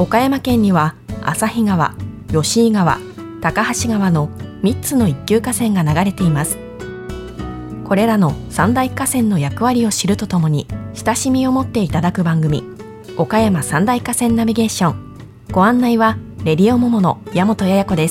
岡山県には旭川、吉井川、高梁川の3つの一級河川が流れています。これらの三大河川の役割を知るとともに親しみを持っていただく番組、岡山三大河川ナビゲーション。ご案内はレディオモモの矢本やや子です。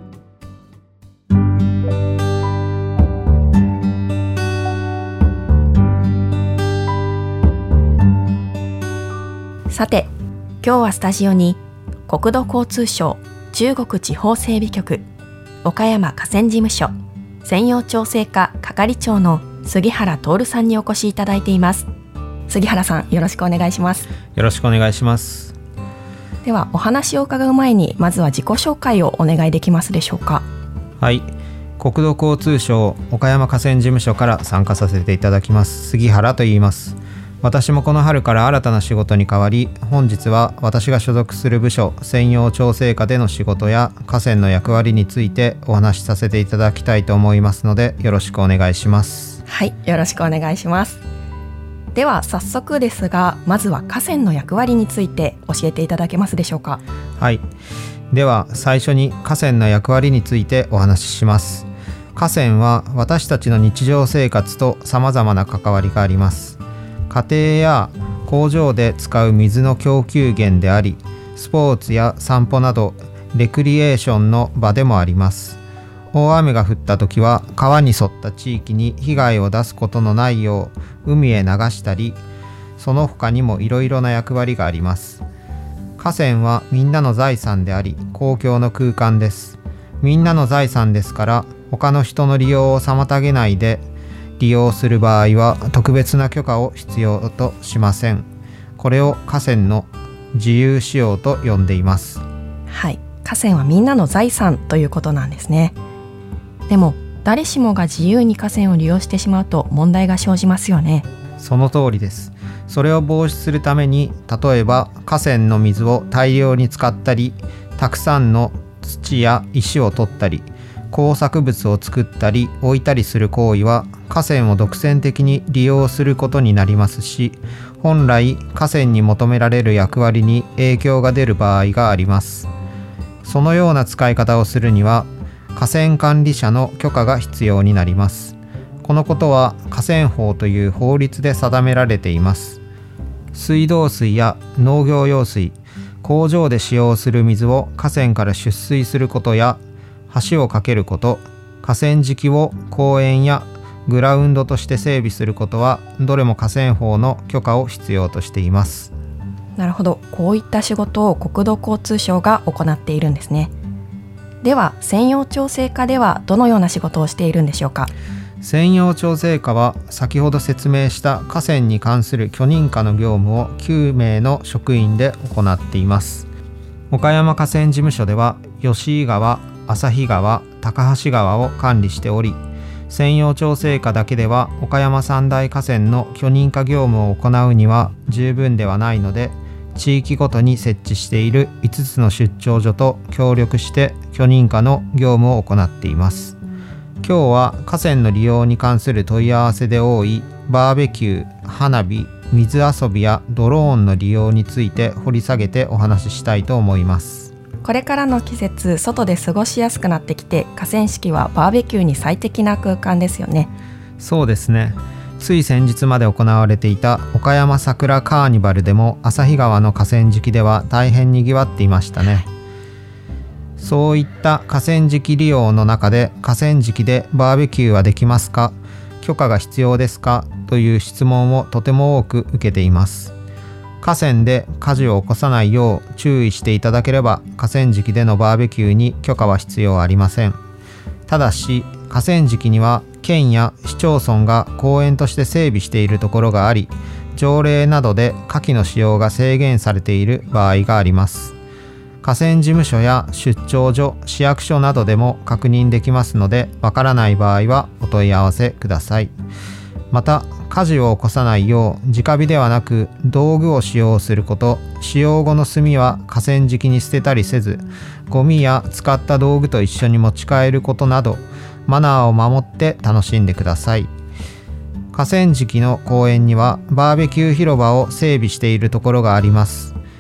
さて、今日はスタジオに国土交通省中国地方整備局岡山河川事務所専用調整課係長の杉原徹さんにお越しいただいています。杉原さん、よろしくお願いします。 よろしくお願いします。 では、お話を伺う前にまずは自己紹介をお願いできますでしょうか。 はい、国土交通省岡山河川事務所から参加させていただきます杉原と言います。私もこの春から新たな仕事に変わり、本日は私が所属する部署専用調整課での仕事や河川の役割についてお話しさせていただきたいと思いますので、よろしくお願いします。 はい、よろしくお願いします。では早速ですが、まずは河川の役割について教えていただけますでしょうか。 はい、では最初に河川の役割についてお話しします。河川は私たちの日常生活と様々な関わりがあります。家庭や工場で使う水の供給源であり、スポーツや散歩などレクリエーションの場でもあります。大雨が降った時は川に沿った地域に被害を出すことのないよう海へ流したり、その他にもいろいろな役割があります。河川はみんなの財産であり、公共の空間です。みんなの財産ですから、他の人の利用を妨げないで利用する場合は特別な許可を必要としません。これを河川の自由使用と呼んでいます。 はい、河川はみんなの財産ということなんですね。でも誰しもが自由に河川を利用してしまうと問題が生じますよね。 その通りです。それを防止するために、例えば河川の水を大量に使ったり、たくさんの土や石を取ったり、工作物を作ったり置いたりする行為は河川を独占的に利用することになりますし、本来河川に求められる役割に影響が出る場合があります。そのような使い方をするには河川管理者の許可が必要になります。このことは河川法という法律で定められています。水道水や農業用水、工場で使用する水を河川から出水することや、橋を架けること、河川敷を公園やグラウンドとして整備することは、どれも河川法の許可を必要としています。 なるほど、こういった仕事を国土交通省が行っているんですね。では専用調整課ではどのような仕事をしているんでしょうか。 専用調整課は先ほど説明した河川に関する許認可の業務を9名の職員で行っています。岡山河川事務所では吉井川、旭川、高梁川を管理しており、専用調整課だけでは岡山三大河川の許認可業務を行うには十分ではないので、地域ごとに設置している5つの出張所と協力して許認可の業務を行っています。今日は河川の利用に関する問い合わせで多いバーベキュー、花火、水遊びやドローンの利用について掘り下げてお話ししたいと思います。 これからの季節、外で過ごしやすくなってきて、河川敷はバーベキューに最適な空間ですよね。 そうですね。つい先日まで行われていた岡山桜カーニバルでも旭川の河川敷では大変にぎわっていましたね。そういった河川敷利用の中で、河川敷でバーベキューはできますか、許可が必要ですかという質問をとても多く受けています。河川で火事を起こさないよう注意していただければ、河川敷でのバーベキューに許可は必要ありません。ただし河川敷には県や市町村が公園として整備しているところがあり、条例などで火器の使用が制限されている場合があります。河川事務所や出張所、市役所などでも確認できますので、わからない場合はお問い合わせください。また火事を起こさないよう直火ではなく道具を使用すること、使用後の炭は河川敷に捨てたりせず、ゴミや使った道具と一緒に持ち帰ることなど、マナーを守って楽しんでください。河川敷の公園にはバーベキュー広場を整備しているところがあります。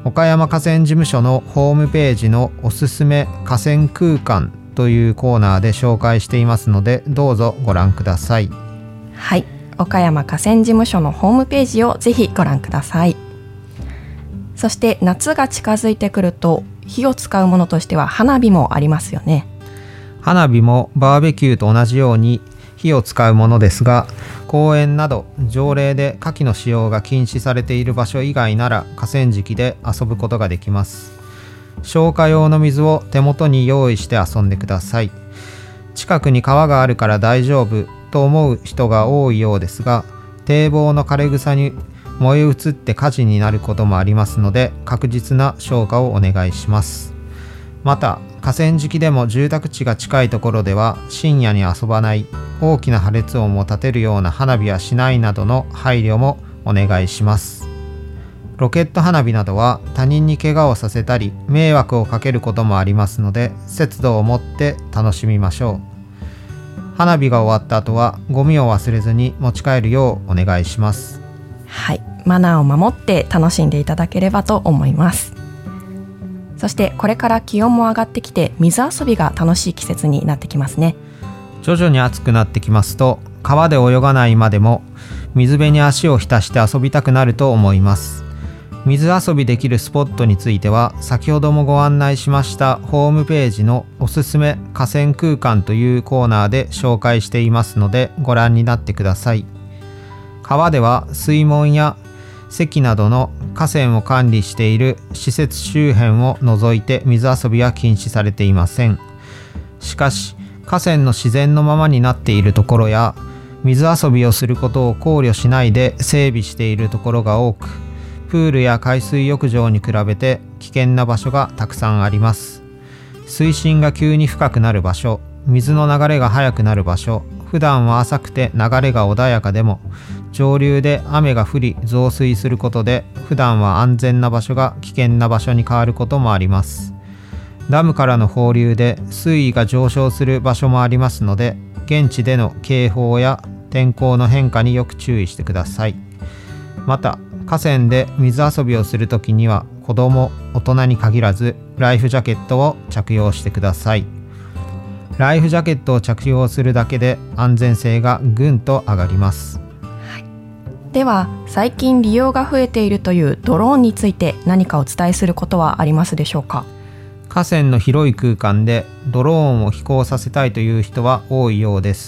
岡山河川事務所のホームページのおすすめ河川空間というコーナーで紹介していますので、どうぞご覧ください。 はい、岡山河川事務所のホームページをぜひご覧ください。そして夏が近づいてくると火を使うものとしては花火もありますよね。 花火もバーベキューと同じように火を使うものですが、公園など条例で火器の使用が禁止されている場所以外なら河川敷で遊ぶことができます。消火用の水を手元に用意して遊んでください。近くに川があるから大丈夫と思う人が多いようですが、堤防の枯れ草に燃え移って火事になることもありますので、確実な消火をお願いします。また河川敷でも住宅地が近いところでは深夜に遊ばない、大きな破裂音を立てるような花火はしないなどの配慮もお願いします。ロケット花火などは他人に怪我をさせたり迷惑をかけることもありますので、節度を持って楽しみましょう。花火が終わった後はゴミを忘れずに持ち帰るようお願いします。 はい、マナーを守って楽しんでいただければと思います。そしてこれから気温も上がってきて水遊びが楽しい季節になってきますね。 徐々に暑くなってきますと、川で泳がないまでも水辺に足を浸して遊びたくなると思います。水遊びできるスポットについては先ほどもご案内しましたホームページのおすすめ河川空間というコーナーで紹介していますので、ご覧になってください。川では水門や堰などの河川を管理している施設周辺を除いて水遊びは禁止されていません。しかし河川の自然のままになっているところや、水遊びをすることを考慮しないで整備しているところが多く、プールや海水浴場に比べて危険な場所がたくさんあります。水深が急に深くなる場所、水の流れが速くなる場所、普段は浅くて流れが穏やかでも上流で雨が降り増水することで、普段は安全な場所が危険な場所に変わることもあります。ダムからの放流で水位が上昇する場所もありますので、現地での警報や天候の変化によく注意してください。また河川で水遊びをするときには子ども、大人に限らずライフジャケットを着用してください。ライフジャケットを着用するだけで安全性がぐんと上がります。 では最近利用が増えているというドローンについて何かお伝えすることはありますでしょうか。 河川の広い空間でドローンを飛行させたいという人は多いようです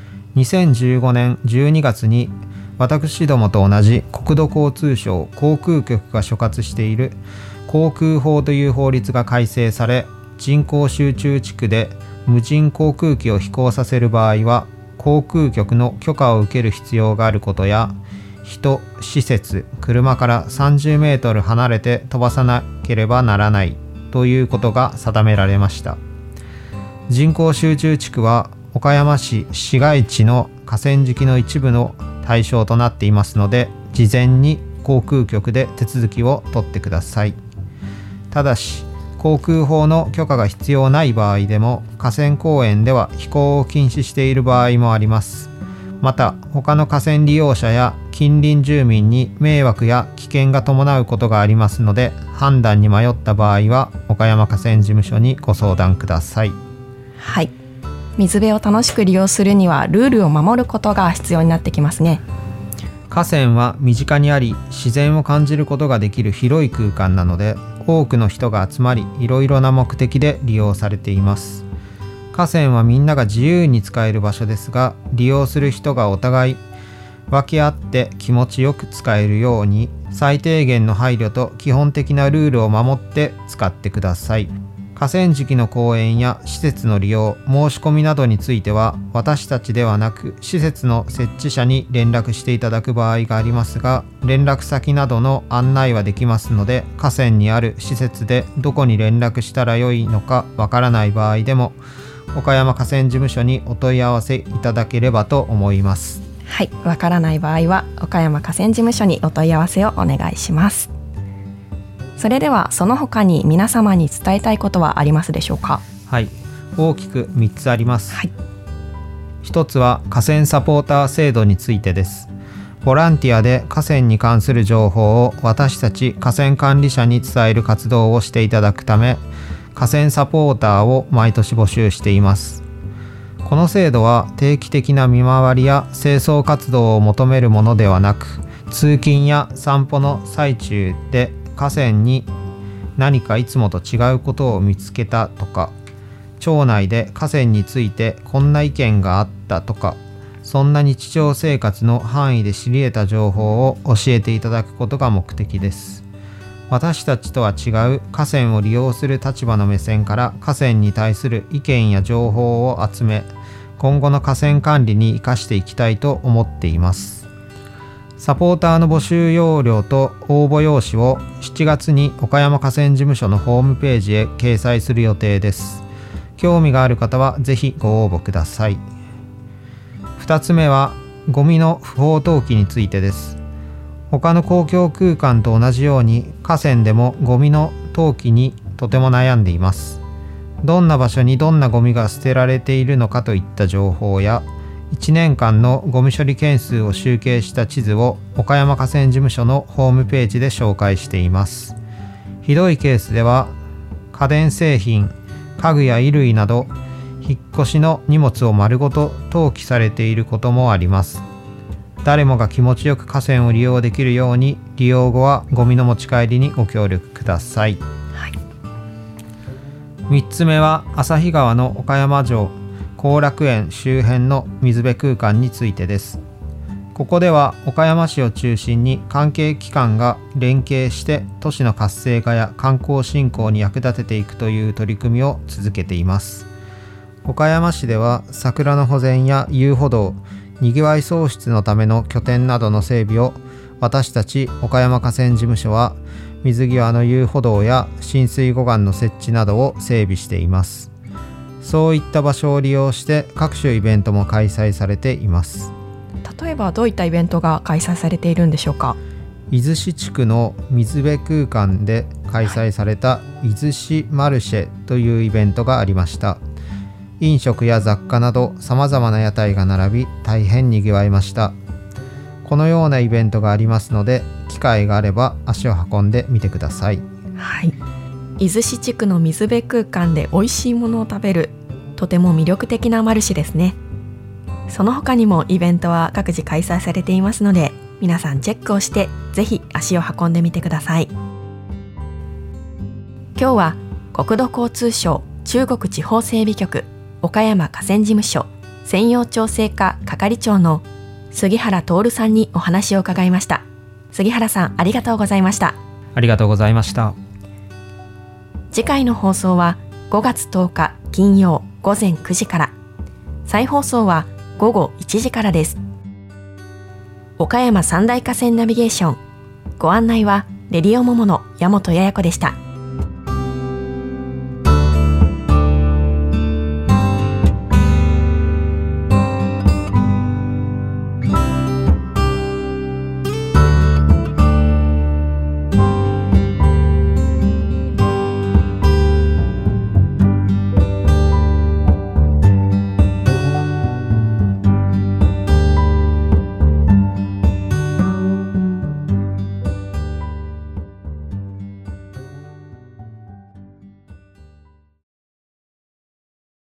。2015年12月に私どもと同じ国土交通省航空局が所轄している航空法という法律が改正され、人口集中地区で無人航空機を飛行させる場合は航空局の許可を受ける必要があることや、人、施設、車から30メートル離れて飛ばさなければならないということが定められました。人口集中地区は岡山市市街地の河川敷の一部の対象となっていますので、事前に航空局で手続きを取ってください。ただし航空法の許可が必要ない場合でも、河川公園では飛行を禁止している場合もあります。また他の河川利用者や近隣住民に迷惑や危険が伴うことがありますので、判断に迷った場合は岡山河川事務所にご相談ください。 はい、水辺を楽しく利用するにはルールを守ることが必要になってきますね。 河川は身近にあり、自然を感じることができる広い空間なので、多くの人が集まりいろいろな目的で利用されています。河川はみんなが自由に使える場所ですが、利用する人がお互い分け合って気持ちよく使えるように、最低限の配慮と基本的なルールを守って使ってください。河川敷の公園や施設の利用、申し込みなどについては私たちではなく施設の設置者に連絡していただく場合がありますが、連絡先などの案内はできますので、河川にある施設でどこに連絡したらよいのかわからない場合でも岡山河川事務所にお問い合わせいただければと思います。 はい、わからない場合は岡山河川事務所にお問い合わせをお願いします。それではその他に皆様に伝えたいことはありますでしょうか。 はい、大きく3つあります。 はい、 1つは河川サポーター制度についてです。 ボランティアで河川に関する情報を私たち河川管理者に伝える活動をしていただくため、河川サポーターを毎年募集しています。この制度は定期的な見回りや清掃活動を求めるものではなく、通勤や散歩の最中で河川に何かいつもと違うことを見つけたとか、町内で河川についてこんな意見があったとか、そんな日常生活の範囲で知り得た情報を教えていただくことが目的です。私たちとは違う河川を利用する立場の目線から河川に対する意見や情報を集め、今後の河川管理に生かしていきたいと思っています。サポーターの募集要領と応募用紙を7月に岡山河川事務所のホームページへ掲載する予定です。興味がある方はぜひご応募ください。2つ目はゴミの不法投棄についてです。他の公共空間と同じように河川でもゴミの投棄にとても悩んでいます。どんな場所にどんなゴミが捨てられているのかといった情報や、1年間のゴミ処理件数を集計した地図を岡山河川事務所のホームページで紹介しています。ひどいケースでは家電製品、家具や衣類など引っ越しの荷物を丸ごと投棄されていることもあります。誰もが気持ちよく河川を利用できるように、利用後はゴミの持ち帰りにご協力ください。3つ目は旭川の岡山城後楽園周辺の水辺空間についてです。ここでは岡山市を中心に関係機関が連携して都市の活性化や観光振興に役立てていくという取り組みを続けています。岡山市では桜の保全や遊歩道、にぎわい創出のための拠点などの整備を、私たち岡山河川事務所は水際の遊歩道や浸水護岸の設置などを整備しています。そういった場所を利用して各種イベントも開催されています。 例えばどういったイベントが開催されているんでしょうか。 伊豆市地区の水辺空間で開催された伊豆市マルシェというイベントがありました。飲食や雑貨など様々な屋台が並び、大変にぎわいました。このようなイベントがありますので、機会があれば足を運んでみてください。 はい、伊豆市地区の水辺空間で美味しいものを食べる、とても魅力的なマルシェですね。その他にもイベントは各自開催されていますので、皆さんチェックをしてぜひ足を運んでみてください。今日は国土交通省中国地方整備局岡山河川事務所専用調整課係長の杉原徹さんにお話を伺いました。杉原さん、ありがとうございました。 ありがとうございました。 次回の放送は5月10日金曜午前9時から、再放送は午後1時からです。岡山三大河川ナビゲーション、ご案内はレディオモモの山本彩子でした。